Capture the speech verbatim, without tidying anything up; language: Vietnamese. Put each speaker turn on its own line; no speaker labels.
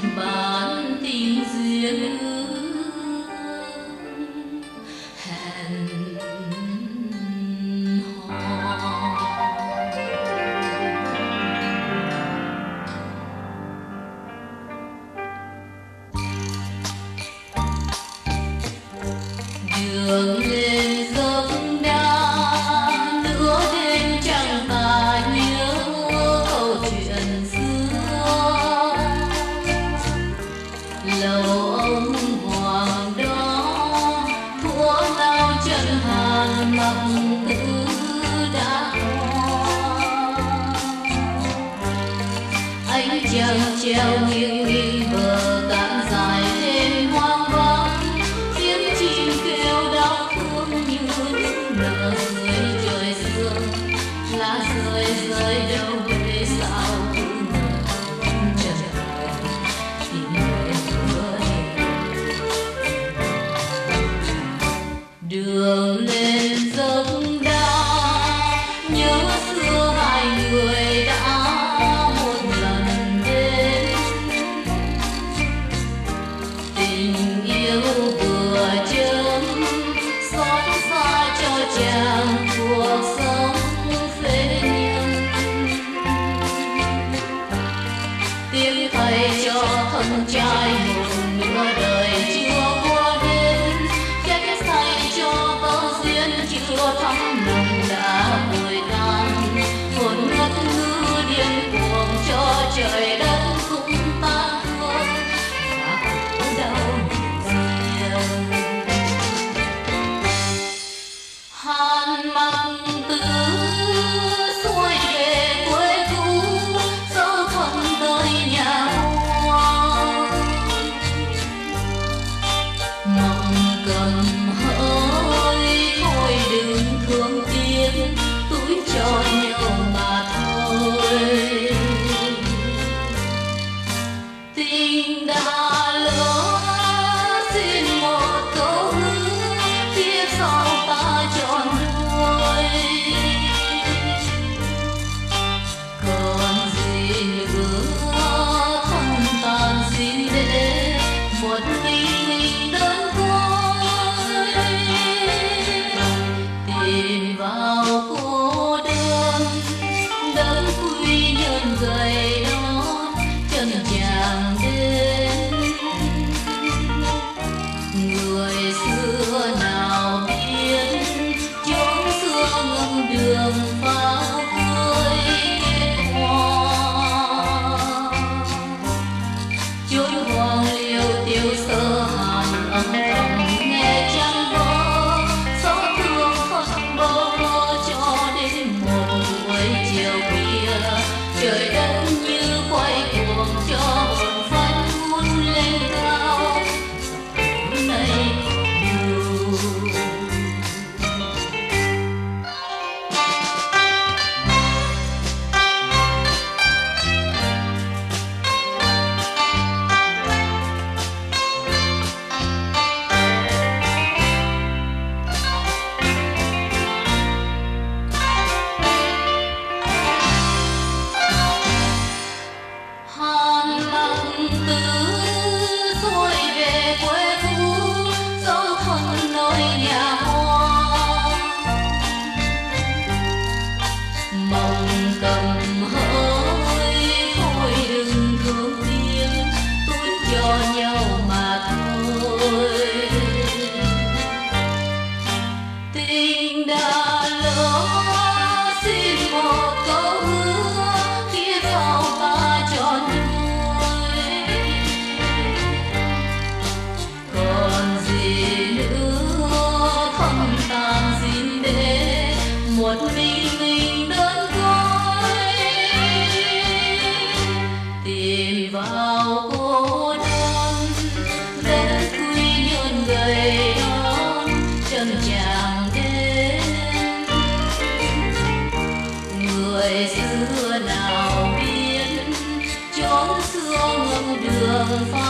bản tình duyên hẹn hò. Đường lên dốc đá nửa đêm chẳng ta nhớ câu chuyện xưa. Lầu ông hoàng đó thuở nào chân hàn mặc tử đã qua. Ánh trăng treo nghiêng nghiêng bờ cạn dài đêm hoang vắng. Tiếng chim kêu đau thương như nước nở dưới trời sương. Lá rơi rơi đâu về sao cứ ngỡ chờ tìm về hứa hẹn. Đường lên dốc đá nhớ xưa hai người đã một lần đến. Tình yêu vừa chớm xót xa cho chàng cuộc sống phế nhân. Tiếc thay cho thân trai một nửa đời chưa qua đến. Chết thay cho câu duyên chưa thắm nồng đã vội tan. Hồn ngất ngư điên cuồng cho trời đất cũng tan thương và khổ đau riêng. Hàn mặc tử xuôi về quê cũ dấu thầm nơi nhà hoa. Mộng cầm hỡi thôi đừng thương tiếc túi cho nhau mà thôi. Tình đã lỡ xin một câu hứa kiếp sau ta tròn đuôi. Còn gì nữa thân tàn xin để một mình mình đơn côi. Tìm vào cô đơn đấng quy nhân gầy đó chân chàng đến. Người xưa nào biết chốn xưa ngâm đường pháo cưới kết hoa. Chốn hoàng liêu tiêu sơ hàn âm thầm nghe trăng vỡ. Gió thương phất bơ vơ cho đến một buổi chiều khuya. Trời đất như quay cuồng cho hồn phách vút lên cao. Này dù hàn mặc tử xuôi về quê cũ dấu thân nơi nhà hoa. Mộng cầm hỡi thôi đừng thương tiếc túi cho nhau mà thôi. Tình đã lỡ xin một câu hứa kiếp sau ta tròn đuôi. Còn gì nữa thân tàn xin để một mình mình đơn côi. Tìm vào cô đơn đất quy nhân gầy non chân chàng đến. Người xưa nào biết chốn xưa ngâm đường pháo.